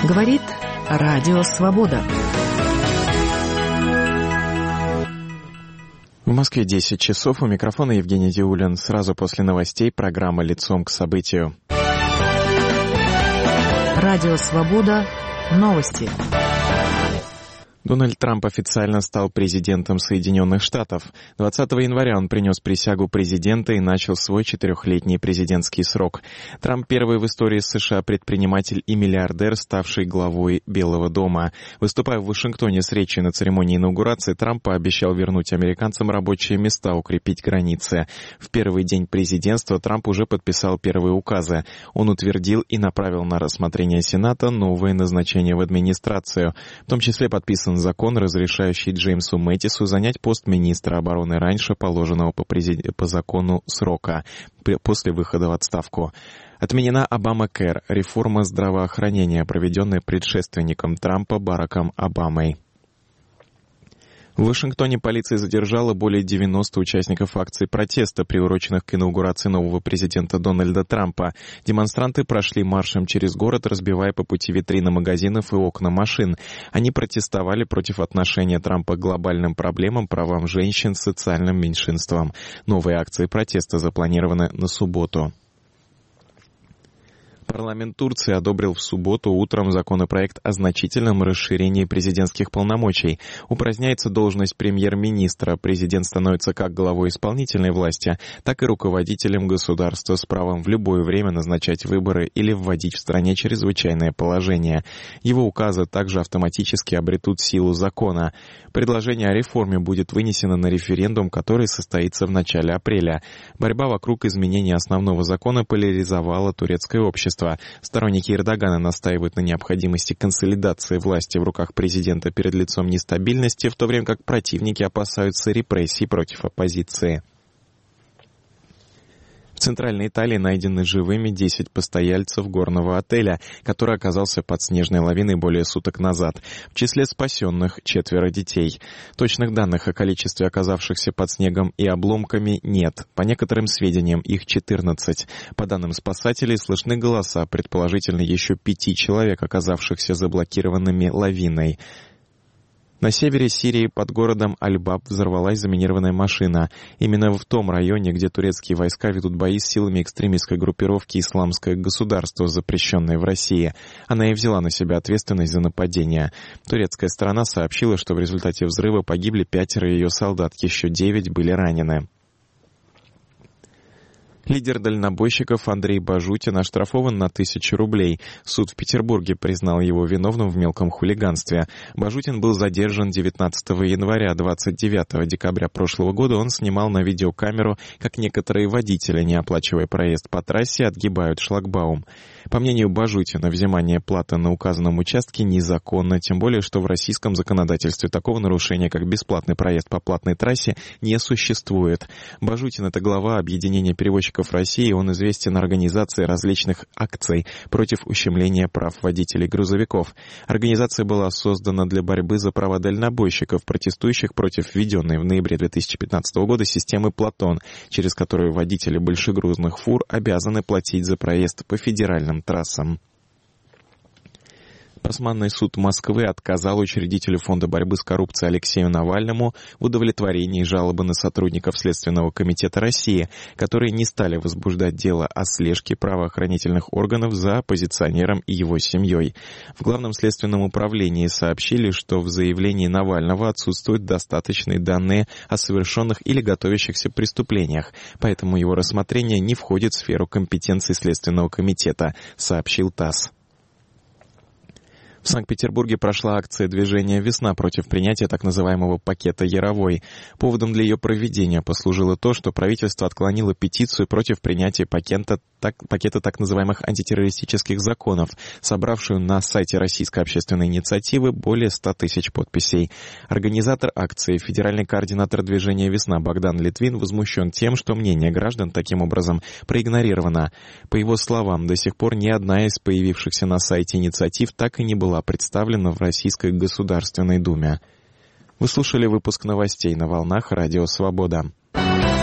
Говорит Радио Свобода. В Москве 10 часов. У микрофона Евгений Диулин. Сразу после новостей программа «Лицом к событию». Радио Свобода. Новости. Дональд Трамп официально стал президентом Соединенных Штатов. 20 января он принес присягу президента и начал свой 4-летний президентский срок. Трамп первый в истории США предприниматель и миллиардер, ставший главой Белого дома. Выступая в Вашингтоне с речью на церемонии инаугурации, Трамп пообещал вернуть американцам рабочие места, укрепить границы. В первый день президентства Трамп уже подписал первые указы. Он утвердил и направил на рассмотрение Сената новые назначения в администрацию. В том числе подписан закон, разрешающий Джеймсу Мэттису занять пост министра обороны раньше положенного по закону срока, после выхода в отставку. Отменена Обама-Кэр, реформа здравоохранения, проведенная предшественником Трампа Бараком Обамой. В Вашингтоне полиция задержала более 90 участников акций протеста, приуроченных к инаугурации нового президента Дональда Трампа. Демонстранты прошли маршем через город, разбивая по пути витрины магазинов и окна машин. Они протестовали против отношения Трампа к глобальным проблемам, правам женщин, социальным меньшинствам. Новые акции протеста запланированы на субботу. Парламент Турции одобрил в субботу утром законопроект о значительном расширении президентских полномочий. Упраздняется должность премьер-министра. Президент становится как главой исполнительной власти, так и руководителем государства с правом в любое время назначать выборы или вводить в стране чрезвычайное положение. Его указы также автоматически обретут силу закона. Предложение о реформе будет вынесено на референдум, который состоится в начале апреля. Борьба вокруг изменения основного закона поляризовала турецкое общество. Сторонники Эрдогана настаивают на необходимости консолидации власти в руках президента перед лицом нестабильности, в то время как противники опасаются репрессий против оппозиции. В Центральной Италии найдены живыми 10 постояльцев горного отеля, который оказался под снежной лавиной более суток назад. В числе спасенных 4 детей. Точных данных о количестве оказавшихся под снегом и обломками нет. По некоторым сведениям, их 14. По данным спасателей, слышны голоса, предположительно еще 5 человек, оказавшихся заблокированными лавиной. На севере Сирии под городом Аль-Баб взорвалась заминированная машина. Именно в том районе, где турецкие войска ведут бои с силами экстремистской группировки «Исламское государство», запрещенное в России. Она и взяла на себя ответственность за нападение. Турецкая сторона сообщила, что в результате взрыва погибли 5 ее солдат, еще 9 были ранены. Лидер дальнобойщиков Андрей Бажутин оштрафован на 1000 рублей. Суд в Петербурге признал его виновным в мелком хулиганстве. Бажутин был задержан 19 января. 29 декабря прошлого года он снимал на видеокамеру, как некоторые водители, не оплачивая проезд по трассе, отгибают шлагбаум. По мнению Бажутина, взимание платы на указанном участке незаконно, тем более, что в российском законодательстве такого нарушения, как бесплатный проезд по платной трассе, не существует. Бажутин — это глава объединения перевозчиков России, он известен организацией различных акций против ущемления прав водителей грузовиков. Организация была создана для борьбы за права дальнобойщиков, протестующих против введенной в ноябре 2015 года системы «Платон», через которую водители большегрузных фур обязаны платить за проезд по федеральным трассам. Басманный суд Москвы отказал учредителю Фонда борьбы с коррупцией Алексею Навальному в удовлетворении жалобы на сотрудников Следственного комитета России, которые не стали возбуждать дело о слежке правоохранительных органов за оппозиционером и его семьей. В Главном следственном управлении сообщили, что в заявлении Навального отсутствуют достаточные данные о совершенных или готовящихся преступлениях, поэтому его рассмотрение не входит в сферу компетенции Следственного комитета, сообщил ТАСС. В Санкт-Петербурге прошла акция движения «Весна» против принятия так называемого пакета Яровой. Поводом для ее проведения послужило то, что правительство отклонило петицию против принятия пакета так называемых антитеррористических законов, собравшую на сайте Российской общественной инициативы более 100 тысяч подписей. Организатор акции, федеральный координатор движения «Весна» Богдан Литвин возмущен тем, что мнение граждан таким образом проигнорировано. По его словам, до сих пор ни одна из появившихся на сайте инициатив так и не была представлена в Российской Государственной Думе. Вы слушали выпуск новостей на волнах Радио Свобода.